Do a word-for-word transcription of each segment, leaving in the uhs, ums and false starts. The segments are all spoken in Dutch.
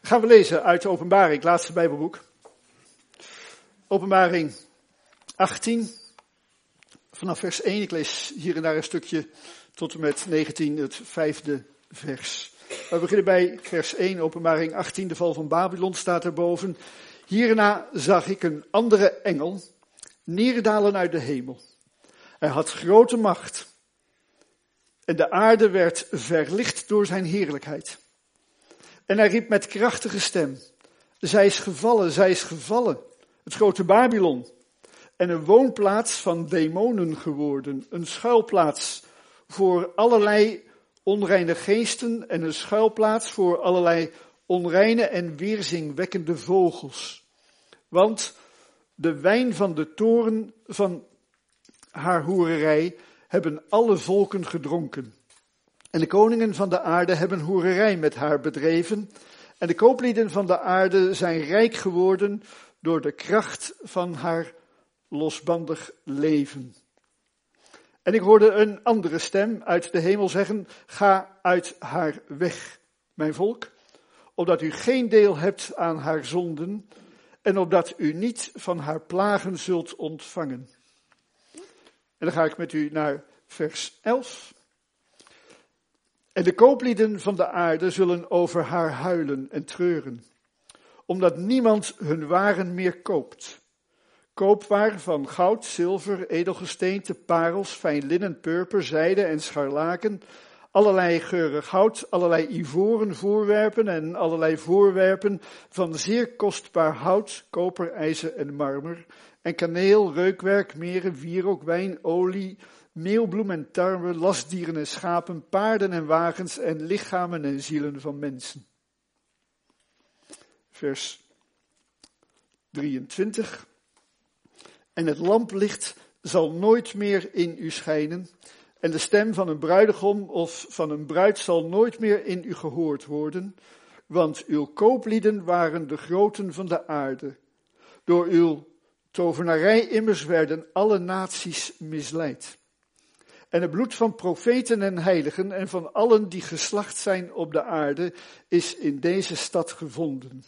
Gaan we lezen uit de Openbaring, het laatste Bijbelboek. Openbaring achttien, vanaf vers één. Ik lees hier en daar een stukje tot en met negentien, het vijfde vers. We beginnen bij vers één, Openbaring achttien, de val van Babylon staat erboven. Hierna zag ik een andere engel neerdalen uit de hemel. Hij had grote macht en de aarde werd verlicht door zijn heerlijkheid. En hij riep met krachtige stem, zij is gevallen, zij is gevallen, het grote Babylon. En een woonplaats van demonen geworden, een schuilplaats voor allerlei onreine geesten en een schuilplaats voor allerlei onreine en weerzingwekkende vogels. Want de wijn van de toorn van haar hoererij hebben alle volken gedronken. En de koningen van de aarde hebben hoererij met haar bedreven. En de kooplieden van de aarde zijn rijk geworden door de kracht van haar losbandig leven. En ik hoorde een andere stem uit de hemel zeggen, ga uit haar weg, mijn volk, opdat u geen deel hebt aan haar zonden en opdat u niet van haar plagen zult ontvangen. En dan ga ik met u naar vers elf. En de kooplieden van de aarde zullen over haar huilen en treuren, omdat niemand hun waren meer koopt. Koopwaar van goud, zilver, edelgesteente, parels, fijn linnen, purper, zijde en scharlaken, allerlei geurig hout, allerlei ivoren voorwerpen en allerlei voorwerpen van zeer kostbaar hout, koper, ijzer en marmer, en kaneel, reukwerk, meren, wierook, wijn, olie, meelbloem en tarwe, lastdieren en schapen, paarden en wagens en lichamen en zielen van mensen. Vers drieëntwintig. En het lamplicht zal nooit meer in u schijnen, en de stem van een bruidegom of van een bruid zal nooit meer in u gehoord worden, want uw kooplieden waren de groten van de aarde. Door uw tovenarij immers werden alle naties misleid. En het bloed van profeten en heiligen en van allen die geslacht zijn op de aarde is in deze stad gevonden.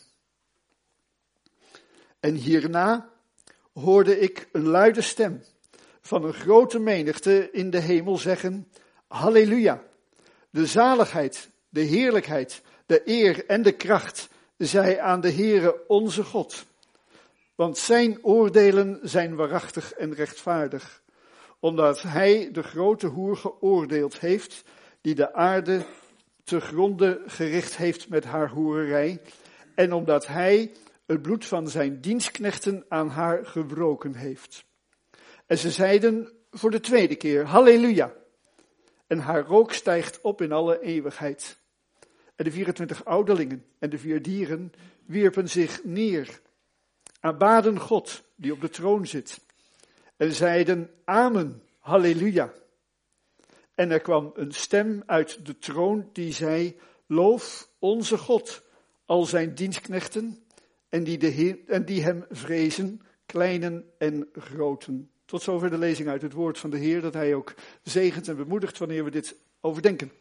En hierna hoorde ik een luide stem van een grote menigte in de hemel zeggen, Halleluja, de zaligheid, de heerlijkheid, de eer en de kracht zij aan de Heere onze God. Want zijn oordelen zijn waarachtig en rechtvaardig, omdat hij de grote hoer geoordeeld heeft, die de aarde te gronde gericht heeft met haar hoererij, en omdat hij het bloed van zijn dienstknechten aan haar gebroken heeft. En ze zeiden voor de tweede keer, Halleluja. En haar rook stijgt op in alle eeuwigheid. En de vierentwintig ouderlingen en de vier dieren wierpen zich neer, aanbaden God die op de troon zit. En zeiden, Amen, Halleluja. En er kwam een stem uit de troon die zei, loof onze God, al zijn dienstknechten, en die, de Heer, en die hem vrezen, kleinen en groten. Tot zover de lezing uit het woord van de Heer, dat hij ook zegent en bemoedigt wanneer we dit overdenken.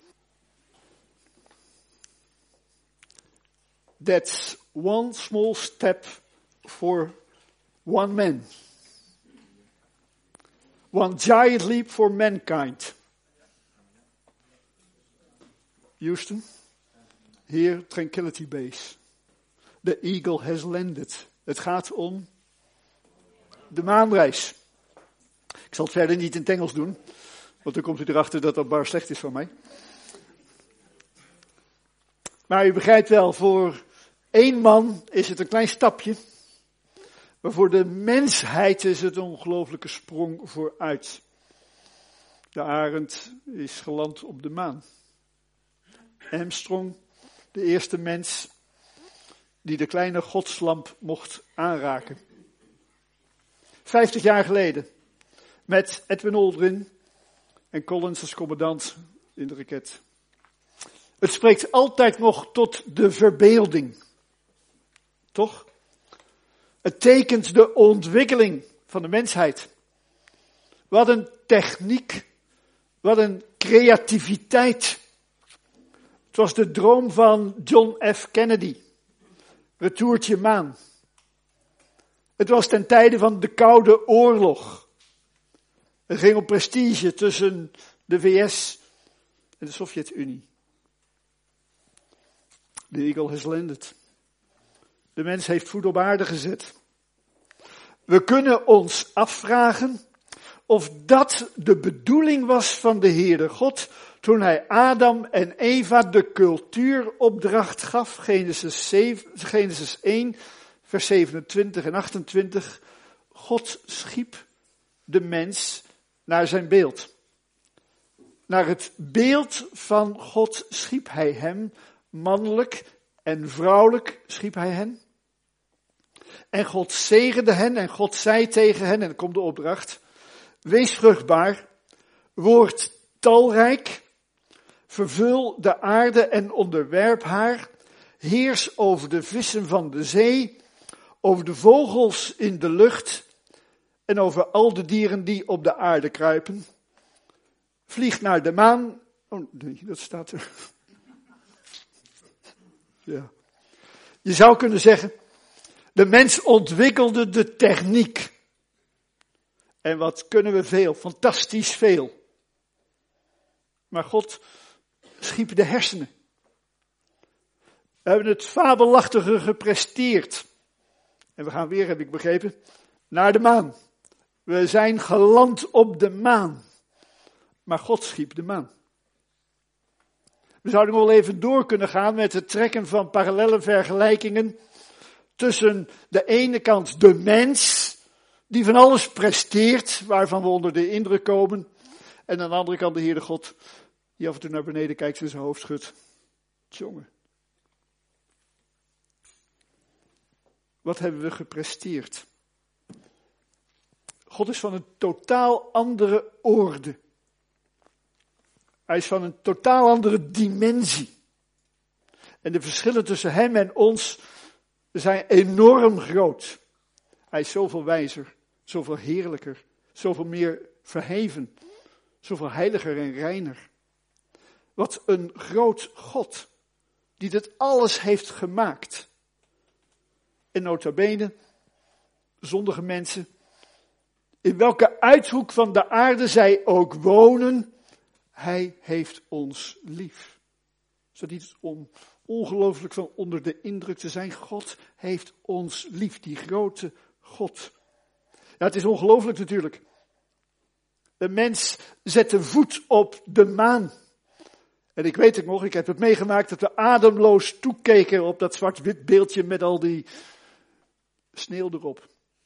That's one small step for one man. One giant leap for mankind. Houston, here Tranquility Base. The Eagle has landed. Het gaat om de maanreis. Ik zal het verder niet in het Engels doen, want dan komt u erachter dat dat bar slecht is van mij. Maar u begrijpt wel, voor één man is het een klein stapje, maar voor de mensheid is het een ongelooflijke sprong vooruit. De arend is geland op de maan. Armstrong, de eerste mens die de kleine godslamp mocht aanraken. Vijftig jaar geleden, met Edwin Aldrin en Collins als commandant in de raket. Het spreekt altijd nog tot de verbeelding. Toch? Het tekent de ontwikkeling van de mensheid. Wat een techniek, wat een creativiteit. Het was de droom van John F. Kennedy. Retourtje maan. Het was ten tijde van de Koude Oorlog. Het ging om prestige tussen de V S en de Sovjet-Unie. The eagle has landed. De mens heeft voet op aarde gezet. We kunnen ons afvragen of dat de bedoeling was van de Heere God toen hij Adam en Eva de cultuuropdracht gaf. Genesis, zeven, Genesis één, vers zevenentwintig en achtentwintig. God schiep de mens naar zijn beeld. Naar het beeld van God schiep hij hem, mannelijk en vrouwelijk schiep hij hen. En God zegende hen en God zei tegen hen, en dan komt de opdracht: wees vruchtbaar, word talrijk, vervul de aarde en onderwerp haar, heers over de vissen van de zee, over de vogels in de lucht en over al de dieren die op de aarde kruipen. Vlieg naar de maan. Oh nee, dat staat er. Ja. Je zou kunnen zeggen, de mens ontwikkelde de techniek. En wat kunnen we veel, fantastisch veel. Maar God schiep de hersenen. We hebben het fabelachtige gepresteerd. En we gaan weer, heb ik begrepen, naar de maan. We zijn geland op de maan. Maar God schiep de maan. We zouden wel even door kunnen gaan met het trekken van parallelle vergelijkingen tussen de ene kant de mens, die van alles presteert, waarvan we onder de indruk komen, en aan de andere kant de Heere God, die af en toe naar beneden kijkt en zijn hoofd schudt. Tjonge. Wat hebben we gepresteerd? God is van een totaal andere orde. Hij is van een totaal andere dimensie. En de verschillen tussen hem en ons zijn enorm groot. Hij is zoveel wijzer, zoveel heerlijker, zoveel meer verheven, zoveel heiliger en reiner. Wat een groot God, die dit alles heeft gemaakt. En nota bene, zondige mensen, in welke uithoek van de aarde zij ook wonen, hij heeft ons lief. Is dat niet om ongelooflijk van onder de indruk te zijn? God heeft ons lief, die grote God. Ja, het is ongelooflijk natuurlijk. De mens zet de voet op de maan. En ik weet het nog, ik heb het meegemaakt dat we ademloos toekeken op dat zwart-wit beeldje met al die sneeuw erop.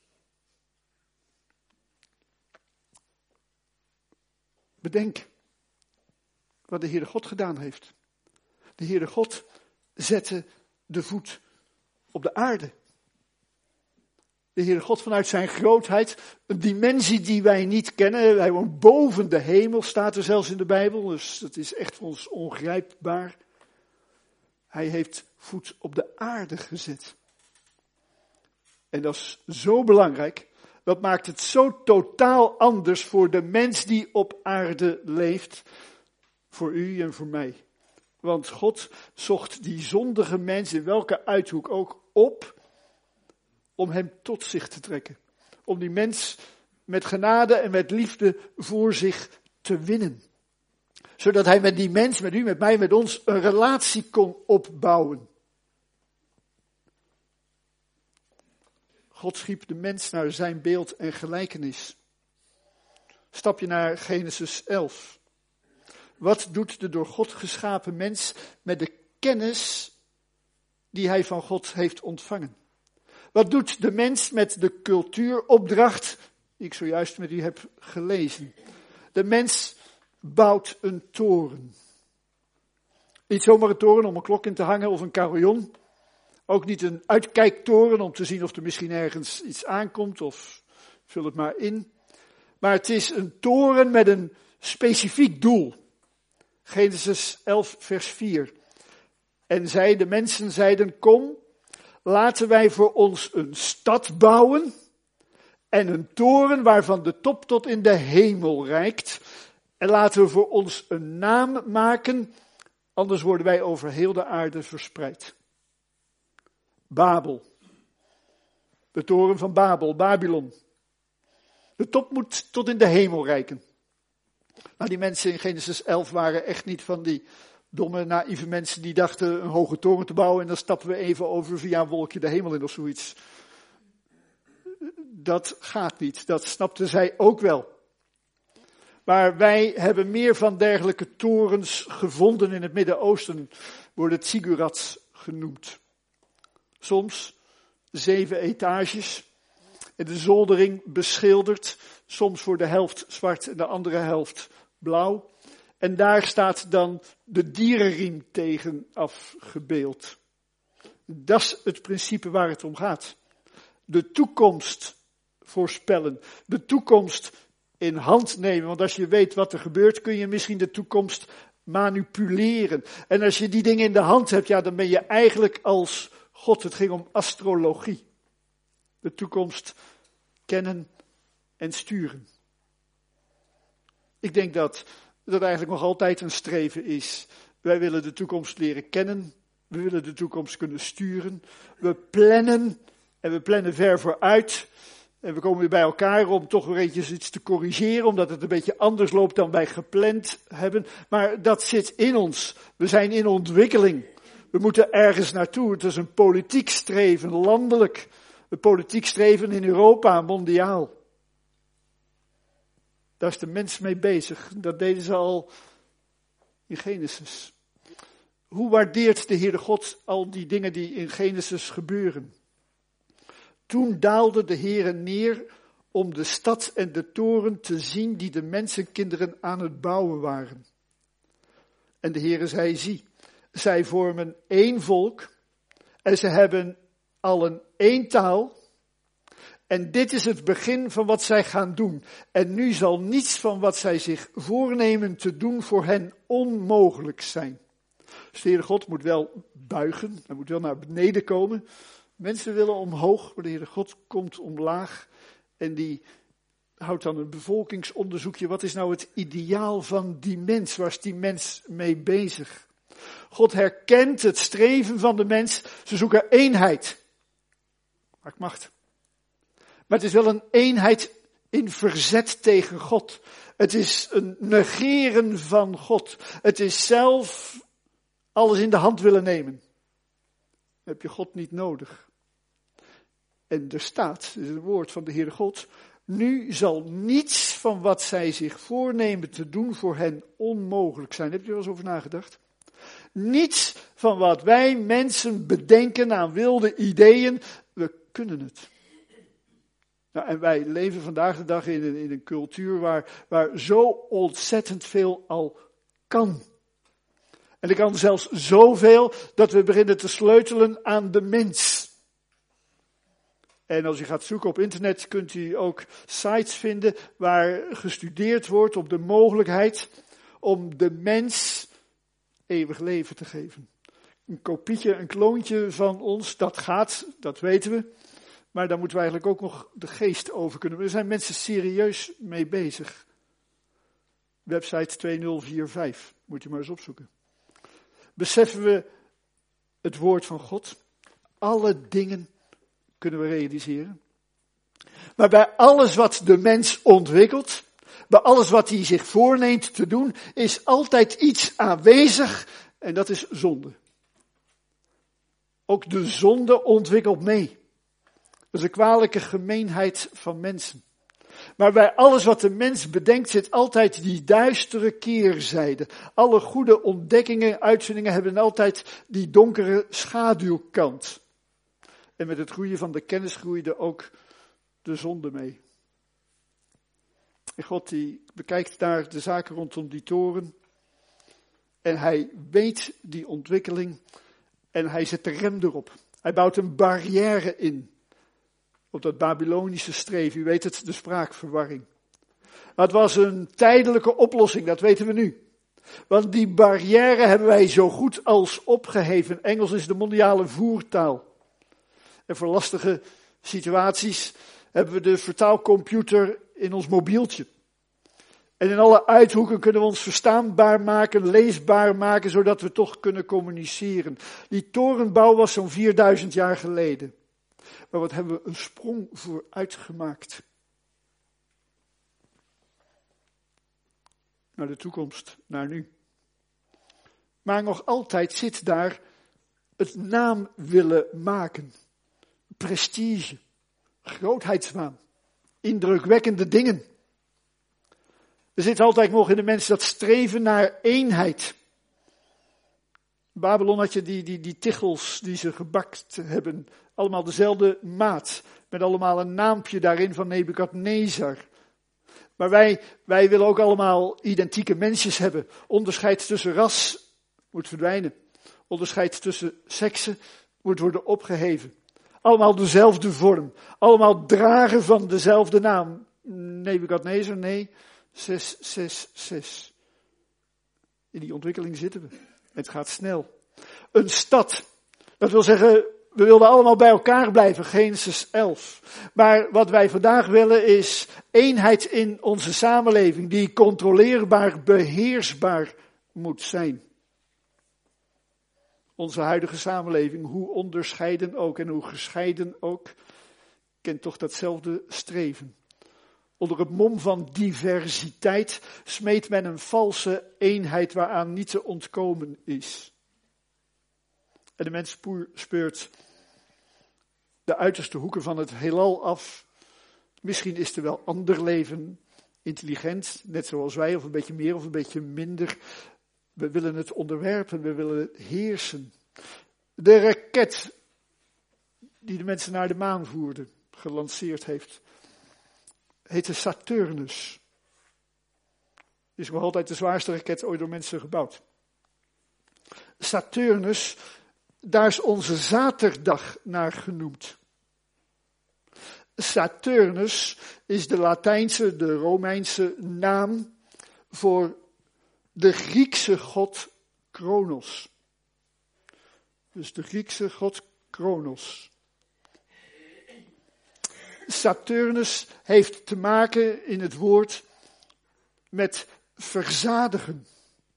Bedenk wat de Heere God gedaan heeft. De Heere God zette de voet op de aarde. De Heere God vanuit zijn grootheid, een dimensie die wij niet kennen. Hij woont boven de hemel, staat er zelfs in de Bijbel. Dus dat is echt voor ons ongrijpbaar. Hij heeft voet op de aarde gezet. En dat is zo belangrijk. Dat maakt het zo totaal anders voor de mens die op aarde leeft. Voor u en voor mij. Want God zocht die zondige mens in welke uithoek ook op. Om hem tot zich te trekken. Om die mens met genade en met liefde voor zich te winnen. Zodat hij met die mens, met u, met mij, met ons een relatie kon opbouwen. God schiep de mens naar zijn beeld en gelijkenis. Stap je naar Genesis elf. Wat doet de door God geschapen mens met de kennis die hij van God heeft ontvangen? Wat doet de mens met de cultuuropdracht die ik zojuist met u heb gelezen? De mens bouwt een toren. Niet zomaar een toren om een klok in te hangen of een carillon. Ook niet een uitkijktoren om te zien of er misschien ergens iets aankomt of vul het maar in. Maar het is een toren met een specifiek doel. Genesis elf vers vier. En zij, de mensen zeiden, kom, laten wij voor ons een stad bouwen en een toren waarvan de top tot in de hemel reikt. En laten we voor ons een naam maken, anders worden wij over heel de aarde verspreid. Babel. De toren van Babel, Babylon. De top moet tot in de hemel reiken. Nou, die mensen in Genesis elf waren echt niet van die domme, naïeve mensen die dachten een hoge toren te bouwen en dan stappen we even over via een wolkje de hemel in of zoiets. Dat gaat niet, dat snapten zij ook wel. Maar wij hebben meer van dergelijke torens gevonden in het Midden-Oosten, worden het ziggurats genoemd. Soms zeven etages en de zoldering beschilderd, soms voor de helft zwart en de andere helft blauw. En daar staat dan de dierenriem tegen afgebeeld. Dat is het principe waar het om gaat. De toekomst voorspellen, de toekomst in hand nemen. Want als je weet wat er gebeurt, kun je misschien de toekomst manipuleren. En als je die dingen in de hand hebt, ja, dan ben je eigenlijk als God. Het ging om astrologie. De toekomst kennen en sturen. Ik denk dat dat eigenlijk nog altijd een streven is. Wij willen de toekomst leren kennen. We willen de toekomst kunnen sturen. We plannen en we plannen ver vooruit. En we komen weer bij elkaar om toch weer eventjes iets te corrigeren, omdat het een beetje anders loopt dan wij gepland hebben. Maar dat zit in ons. We zijn in ontwikkeling. We moeten ergens naartoe. Het is een politiek streven, landelijk. Een politiek streven in Europa, mondiaal. Daar is de mens mee bezig. Dat deden ze al in Genesis. Hoe waardeert de Heere God al die dingen die in Genesis gebeuren? Toen daalde de Heere neer om de stad en de toren te zien die de mensenkinderen aan het bouwen waren. En de Heere zei, zie, zij vormen één volk en ze hebben allen één taal. En dit is het begin van wat zij gaan doen. En nu zal niets van wat zij zich voornemen te doen voor hen onmogelijk zijn. Dus de Heere God moet wel buigen, hij moet wel naar beneden komen. Mensen willen omhoog, maar de Heere God komt omlaag. En die houdt dan een bevolkingsonderzoekje. Wat is nou het ideaal van die mens? Waar is die mens mee bezig? God herkent het streven van de mens. Ze zoeken eenheid. Maakt macht. Maar het is wel een eenheid in verzet tegen God. Het is een negeren van God. Het is zelf alles in de hand willen nemen. Dan heb je God niet nodig. En er staat, het is het woord van de Heere God, nu zal niets van wat zij zich voornemen te doen voor hen onmogelijk zijn. Heb je er wel eens over nagedacht? Niets van wat wij mensen bedenken aan wilde ideeën, we kunnen het. Nou, en wij leven vandaag de dag in een, in een cultuur waar, waar zo ontzettend veel al kan. En er kan zelfs zoveel dat we beginnen te sleutelen aan de mens. En als u gaat zoeken op internet kunt u ook sites vinden waar gestudeerd wordt op de mogelijkheid om de mens eeuwig leven te geven. Een kopietje, een kloontje van ons, dat gaat, dat weten we. Maar daar moeten we eigenlijk ook nog de geest over kunnen. Er zijn mensen serieus mee bezig. Website tweeduizend vierenveertig, moet je maar eens opzoeken. Beseffen we het woord van God? Alle dingen kunnen we realiseren. Maar bij alles wat de mens ontwikkelt, bij alles wat hij zich voorneemt te doen, is altijd iets aanwezig en dat is zonde. Ook de zonde ontwikkelt mee. Dat is een kwalijke gemeenheid van mensen. Maar bij alles wat de mens bedenkt zit altijd die duistere keerzijde. Alle goede ontdekkingen, uitvindingen hebben altijd die donkere schaduwkant. En met het groeien van de kennis groeide ook de zonde mee. En God die bekijkt daar de zaken rondom die toren. En hij weet die ontwikkeling. En hij zet de rem erop. Hij bouwt een barrière in. Op dat Babylonische streven. U weet het, de spraakverwarring. Maar het was een tijdelijke oplossing, dat weten we nu. Want die barrière hebben wij zo goed als opgeheven. Engels is de mondiale voertaal. En voor lastige situaties hebben we de vertaalcomputer in ons mobieltje. En in alle uithoeken kunnen we ons verstaanbaar maken, leesbaar maken, zodat we toch kunnen communiceren. Die torenbouw was zo'n vierduizend jaar geleden. Maar wat hebben we een sprong vooruit gemaakt? Naar de toekomst, naar nu. Maar nog altijd zit daar het naam willen maken. Prestige, grootheidswaan, indrukwekkende dingen. Er zit altijd nog in de mens dat streven naar eenheid. In Babylon had je die, die, die tichels die ze gebakt hebben. Allemaal dezelfde maat. Met allemaal een naampje daarin van Nebukadnezar. Maar wij, wij willen ook allemaal identieke mensjes hebben. Onderscheid tussen ras moet verdwijnen. Onderscheid tussen seksen moet worden opgeheven. Allemaal dezelfde vorm. Allemaal dragen van dezelfde naam. Nebukadnezar, nee. zes zes zes. In die ontwikkeling zitten we. Het gaat snel. Een stad. Dat wil zeggen, we wilden allemaal bij elkaar blijven. Genesis elf. Maar wat wij vandaag willen is eenheid in onze samenleving. Die controleerbaar, beheersbaar moet zijn. Onze huidige samenleving, hoe onderscheiden ook en hoe gescheiden ook, kent toch datzelfde streven. Onder het mom van diversiteit smeet men een valse eenheid waaraan niet te ontkomen is. En de mens speurt de uiterste hoeken van het heelal af. Misschien is er wel ander leven, intelligent, net zoals wij, of een beetje meer of een beetje minder. We willen het onderwerpen, we willen het heersen. De raket die de mensen naar de maan voerden, gelanceerd heeft, heette Saturnus. Is nog altijd de zwaarste raket ooit door mensen gebouwd. Saturnus, daar is onze zaterdag naar genoemd. Saturnus is de Latijnse, de Romeinse naam voor de Griekse god Kronos. Dus de Griekse god Kronos. Saturnus heeft te maken in het woord met verzadigen.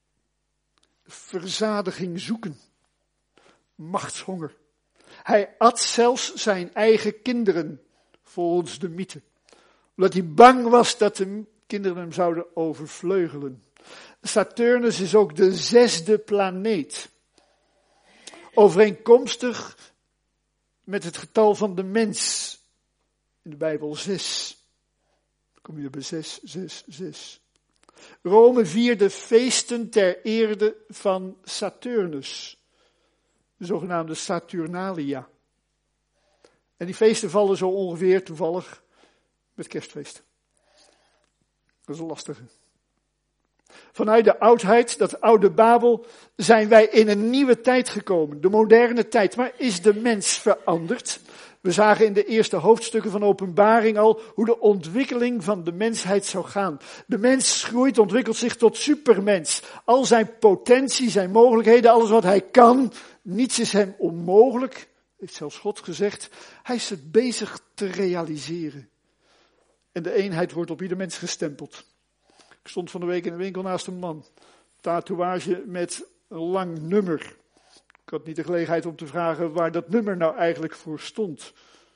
Verzadiging zoeken. Machtshonger. Hij at zelfs zijn eigen kinderen, volgens de mythe. Omdat hij bang was dat de kinderen hem zouden overvleugelen. Saturnus is ook de zesde planeet. Overeenkomstig met het getal van de mens. In de Bijbel zes. Dan kom je bij zes, zes, zes. Rome vierde feesten ter ere van Saturnus. De zogenaamde Saturnalia. En die feesten vallen zo ongeveer toevallig met kerstfeest. Dat is een lastige. Vanuit de oudheid, dat oude Babel, zijn wij in een nieuwe tijd gekomen. De moderne tijd. Maar is de mens veranderd? We zagen in de eerste hoofdstukken van Openbaring al hoe de ontwikkeling van de mensheid zou gaan. De mens groeit, ontwikkelt zich tot supermens. Al zijn potentie, zijn mogelijkheden, alles wat hij kan, niets is hem onmogelijk. Heeft zelfs God gezegd. Hij is het bezig te realiseren. En de eenheid wordt op ieder mens gestempeld. Ik stond van de week in een winkel naast een man. Tatoeage met een lang nummer. Ik had niet de gelegenheid om te vragen waar dat nummer nou eigenlijk voor stond.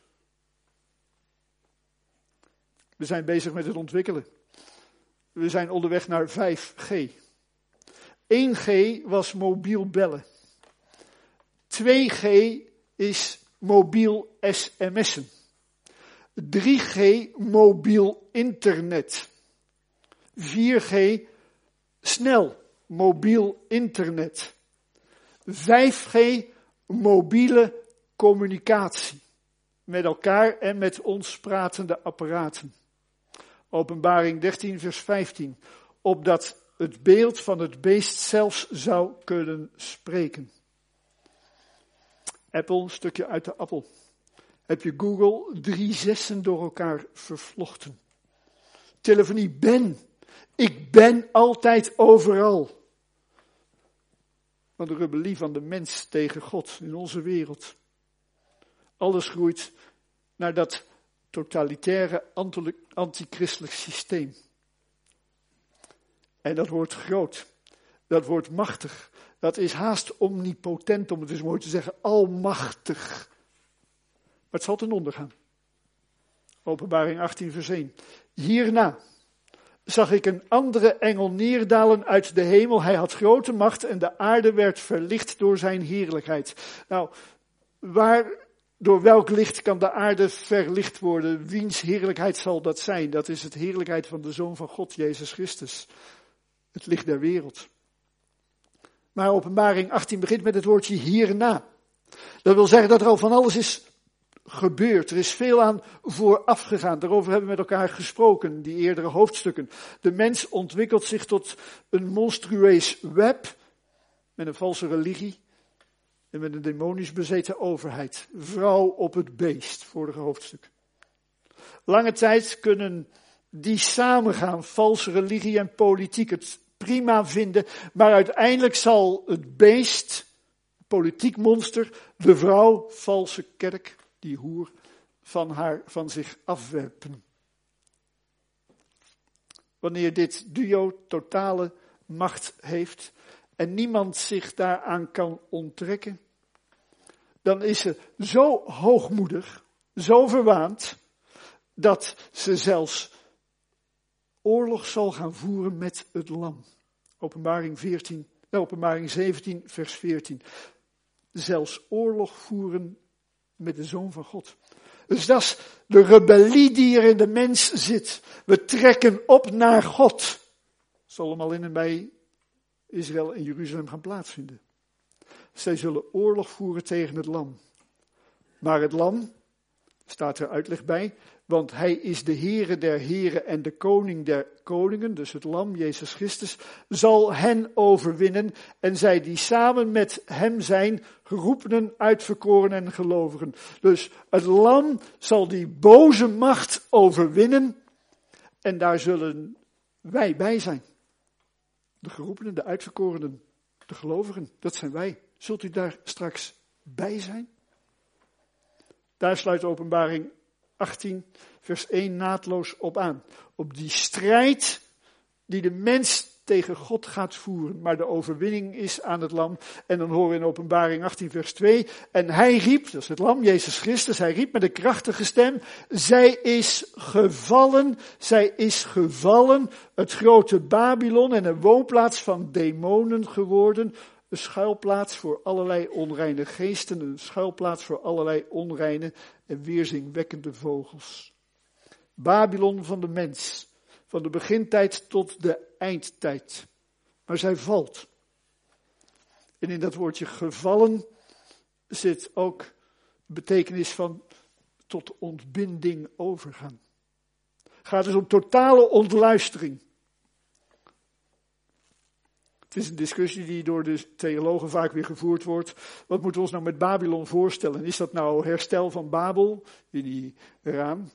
We zijn bezig met het ontwikkelen. We zijn onderweg naar vijf G. één G was mobiel bellen. twee G is mobiel sms'en. drie G mobiel internet. vier G snel mobiel internet. vijf G mobiele communicatie. Met elkaar en met ons pratende apparaten. Openbaring dertien vers vijftien. Opdat het beeld van het beest zelfs zou kunnen spreken. Apple, een stukje uit de appel. Heb je Google drie zessen door elkaar vervlochten. Telefonie, ben. Ik ben altijd overal. Van de rebellie van de mens tegen God in onze wereld. Alles groeit naar dat totalitaire antichristelijk systeem. En dat wordt groot. Dat wordt machtig. Dat is haast omnipotent, om het eens mooi te zeggen. Almachtig. Maar het zal ten onder gaan. Openbaring achttien vers één. Hierna zag ik een andere engel neerdalen uit de hemel. Hij had grote macht en de aarde werd verlicht door zijn heerlijkheid. Nou, waar, door welk licht kan de aarde verlicht worden? Wiens heerlijkheid zal dat zijn? Dat is het heerlijkheid van de Zoon van God, Jezus Christus. Het licht der wereld. Maar Openbaring achttien begint met het woordje hierna. Dat wil zeggen dat er al van alles is gebeurd. Er is veel aan vooraf gegaan. Daarover hebben we met elkaar gesproken, die eerdere hoofdstukken. De mens ontwikkelt zich tot een monstrueus web met een valse religie en met een demonisch bezeten overheid. Vrouw op het beest, vorige hoofdstuk. Lange tijd kunnen die samengaan, valse religie en politiek, het prima vinden, maar uiteindelijk zal het beest, politiek monster, de vrouw, valse kerk, die hoer, van haar, van zich afwerpen. Wanneer dit duo totale macht heeft en niemand zich daaraan kan onttrekken, dan is ze zo hoogmoedig, zo verwaand, dat ze zelfs oorlog zal gaan voeren met het lam. Openbaring veertien, Openbaring zeventien, vers veertien. Zelfs oorlog voeren met de Zoon van God. Dus dat is de rebellie die er in de mens zit. We trekken op naar God. Dat zal allemaal in en bij Israël en Jeruzalem gaan plaatsvinden. Zij zullen oorlog voeren tegen het lam. Maar het lam, staat er uitleg bij, want hij is de Heere der heren en de koning der koningen, dus het lam, Jezus Christus, zal hen overwinnen en zij die samen met hem zijn, geroepenen, uitverkorenen en gelovigen. Dus het lam zal die boze macht overwinnen en daar zullen wij bij zijn. De geroepenen, de uitverkorenen, de gelovigen, dat zijn wij. Zult u daar straks bij zijn? Daar sluit Openbaring achttien, vers één naadloos op aan. Op die strijd die de mens tegen God gaat voeren. Maar de overwinning is aan het lam. En dan horen we in Openbaring achttien, vers twee. En hij riep, dat is het lam, Jezus Christus, hij riep met een krachtige stem. Zij is gevallen, zij is gevallen. Het grote Babylon en een woonplaats van demonen geworden. Een schuilplaats voor allerlei onreine geesten, een schuilplaats voor allerlei onreine en weerzinwekkende vogels. Babylon van de mens, van de begintijd tot de eindtijd. Maar zij valt. En in dat woordje gevallen zit ook de betekenis van tot ontbinding overgaan. Het gaat dus om totale ontluistering. Het is een discussie die door de theologen vaak weer gevoerd wordt. Wat moeten we ons nou met Babylon voorstellen? Is dat nou herstel van Babel in die raam?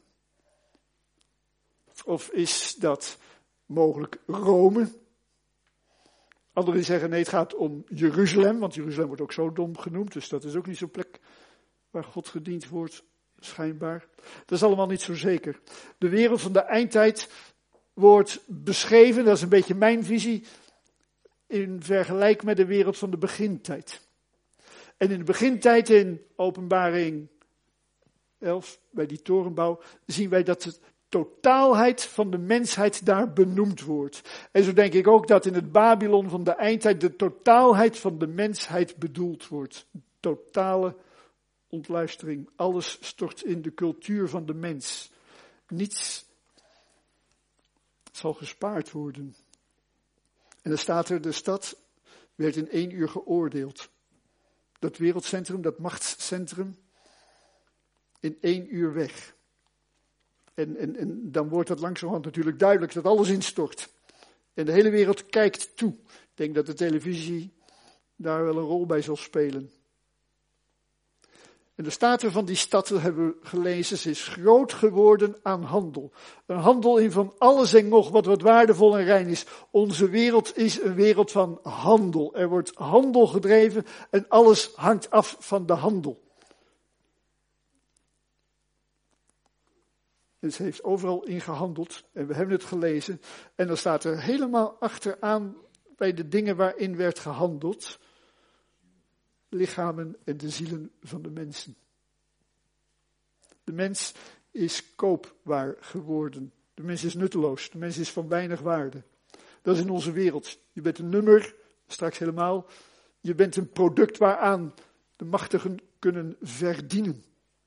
Of is dat mogelijk Rome? Anderen zeggen nee, het gaat om Jeruzalem, want Jeruzalem wordt ook Sodom genoemd. Dus dat is ook niet zo'n plek waar God gediend wordt, schijnbaar. Dat is allemaal niet zo zeker. De wereld van de eindtijd wordt beschreven, dat is een beetje mijn visie, in vergelijk met de wereld van de begintijd. En in de begintijd in Openbaring elf, bij die torenbouw, zien wij dat de totaalheid van de mensheid daar benoemd wordt. En zo denk ik ook dat in het Babylon van de eindtijd de totaalheid van de mensheid bedoeld wordt. Totale ontluistering. Alles stort in de cultuur van de mens. Niets zal gespaard worden. En dan staat er, de stad werd in één uur geoordeeld. Dat wereldcentrum, dat machtscentrum, in één uur weg. En, en, en dan wordt dat langzamerhand natuurlijk duidelijk dat alles instort. En de hele wereld kijkt toe. Ik denk dat de televisie daar wel een rol bij zal spelen. En de staten van die stad, hebben we gelezen, ze is groot geworden aan handel. Een handel in van alles en nog wat wat waardevol en rein is. Onze wereld is een wereld van handel. Er wordt handel gedreven en alles hangt af van de handel. En ze heeft overal in gehandeld. En we hebben het gelezen. En dan staat er helemaal achteraan bij de dingen waarin werd gehandeld. Lichamen en de zielen van de mensen. De mens is koopwaar geworden. De mens is nutteloos. De mens is van weinig waarde. Dat is in onze wereld. Je bent een nummer, straks helemaal. Je bent een product waaraan de machtigen kunnen verdienen.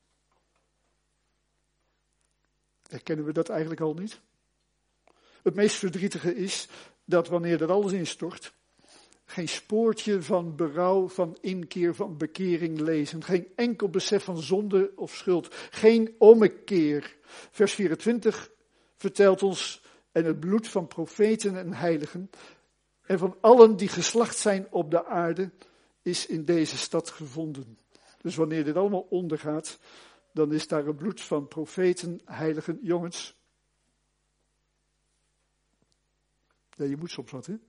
Herkennen we dat eigenlijk al niet? Het meest verdrietige is dat wanneer er alles instort, geen spoortje van berouw, van inkeer, van bekering lezen. Geen enkel besef van zonde of schuld. Geen ommekeer. Vers vierentwintig vertelt ons, en het bloed van profeten en heiligen en van allen die geslacht zijn op de aarde is in deze stad gevonden. Dus wanneer dit allemaal ondergaat, dan is daar het bloed van profeten, heiligen, jongens. Ja, je moet soms wat, hè?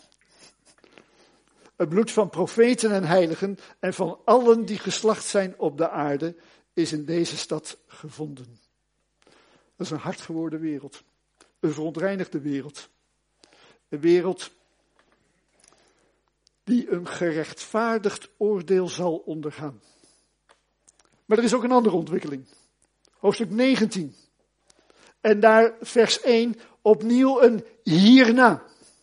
Het bloed van profeten en heiligen en van allen die geslacht zijn op de aarde is in deze stad gevonden. Dat is een hard geworden wereld. Een verontreinigde wereld. Een wereld die een gerechtvaardigd oordeel zal ondergaan. Maar er is ook een andere ontwikkeling. Hoofdstuk negentien. En daar vers één opnieuw een hierna.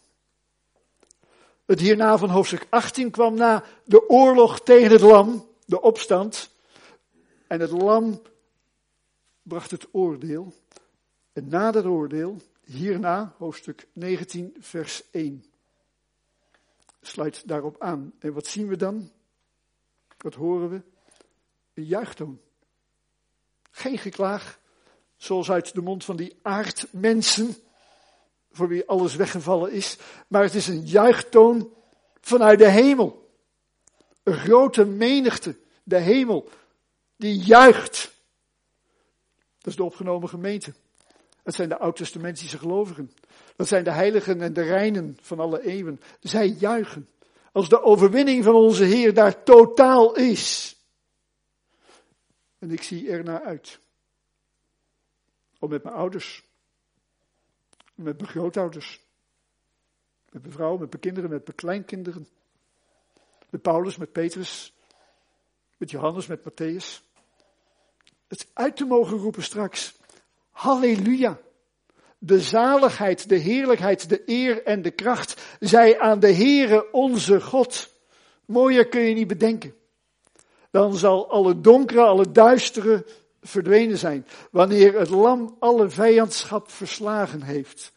Het hierna van hoofdstuk achttien kwam na de oorlog tegen het lam, de opstand. En het lam bracht het oordeel. En na dat oordeel, hierna, hoofdstuk negentien, vers één. Sluit daarop aan. En wat zien we dan? Wat horen we? Een juichtoon. Geen geklaag, zoals uit de mond van die aardmensen, voor wie alles weggevallen is. Maar het is een juichtoon vanuit de hemel. Een grote menigte, de hemel, die juicht. Dat is de opgenomen gemeente. Dat zijn de oud-testamentische gelovigen. Dat zijn de heiligen en de reinen van alle eeuwen. Zij juichen. Als de overwinning van onze Heer daar totaal is. En ik zie ernaar uit. Om met mijn ouders. Met mijn grootouders. Met mijn vrouw, met mijn kinderen, met mijn kleinkinderen. Met Paulus, met Petrus. Met Johannes, met Matthäus. Het uit te mogen roepen straks. Halleluja. De zaligheid, de heerlijkheid, de eer en de kracht zij aan de Heere onze God. Mooier kun je niet bedenken. Dan zal alle donkere, alle duistere verdwenen zijn. Wanneer het lam alle vijandschap verslagen heeft.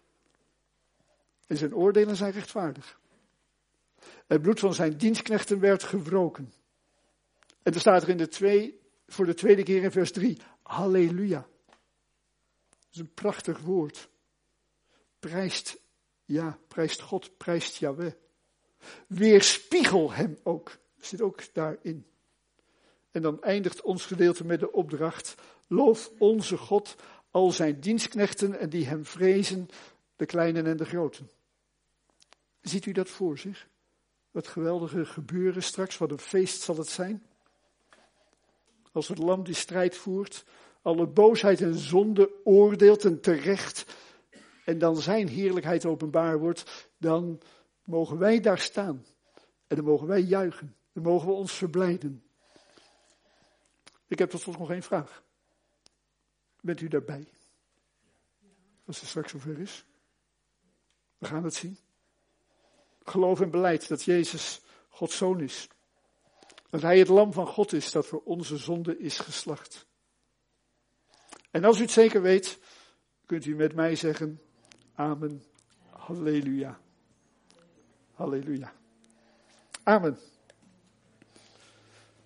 En zijn oordelen zijn rechtvaardig. Het bloed van zijn dienstknechten werd gewroken. En er staat er in de twee, voor de tweede keer in vers drie. Halleluja. Dat is een prachtig woord. Prijst, ja, prijst God, prijst Yahweh. Weerspiegel hem ook. Zit ook daarin. En dan eindigt ons gedeelte met de opdracht. Loof onze God, al zijn dienstknechten en die hem vrezen, de kleinen en de groten. Ziet u dat voor zich? Dat geweldige gebeuren straks, wat een feest zal het zijn. Als het lam die strijd voert, alle boosheid en zonde oordeelt en terecht, en dan zijn heerlijkheid openbaar wordt, dan mogen wij daar staan. En dan mogen wij juichen. Dan mogen we ons verblijden. Ik heb tot slot nog één vraag. Bent u daarbij? Als het straks zover is. We gaan het zien. Geloof en beleid dat Jezus Gods Zoon is. Dat Hij het lam van God is dat voor onze zonde is geslacht. En als u het zeker weet, kunt u met mij zeggen, amen, halleluja. Halleluja. Amen.